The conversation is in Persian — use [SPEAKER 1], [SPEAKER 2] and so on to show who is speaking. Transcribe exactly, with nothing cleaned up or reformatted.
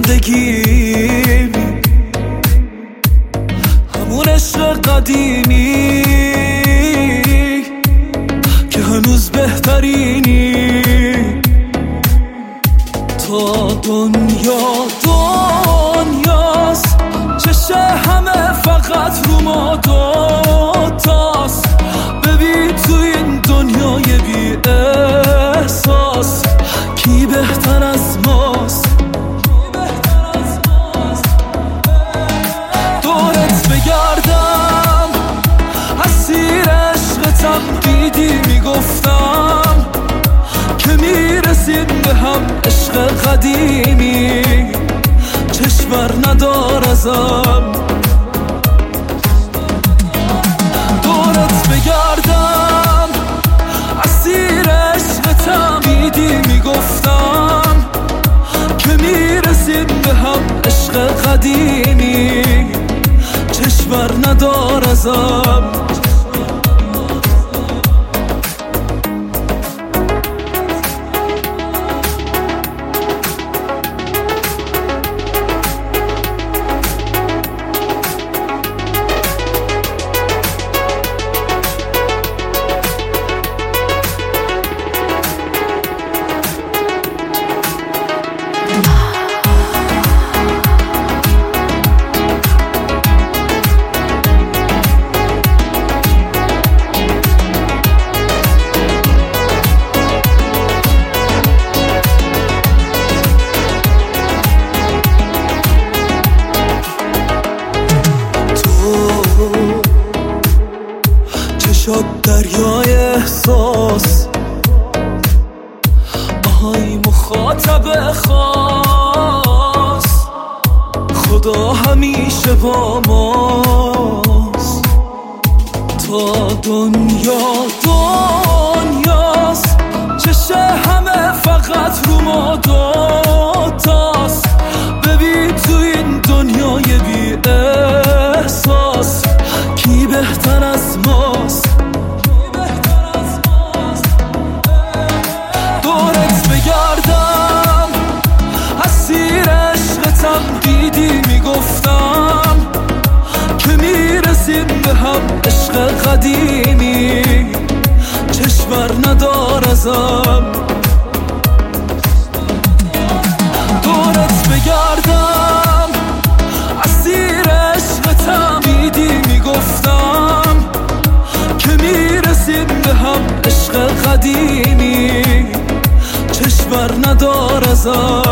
[SPEAKER 1] زندگی، همون عشق قدیمی که هنوز بهترینی. تا دنیا دنیاست، چشه همه فقط رو ما دوتاست. ببین تو این دنیای بی احساس کی بهتر از ماست؟ دورت بگردم اسیر عشقتم، دیدی میگفتم که میرسیم به هم. عشق قدیمی چشم بر ندار ازم. دورت بگردم اسیر عشقتم، دیدی میگفتم که میرسیم به هم. عشق قدیمی چشم بر ندار ازم. چشات دریای احساس، آهای مخاطب خاص. خدا همیشه با ماست. تا دنیا دنیاست، چشه همه فقط رو ما دوتاست. ببین تو این دنیای بی احساس کی بهتر از ماست؟ دورت بگردم اسیر عشقتم، دیدی میگفتم که میرسیم به هم. عشق قدیمی چشم بر ندار ازم. دورت بگردم اسیر عشقتم، دیدی میگفتم که میرسیم به هم. عشق قدیمی چشم بر ندار ازم.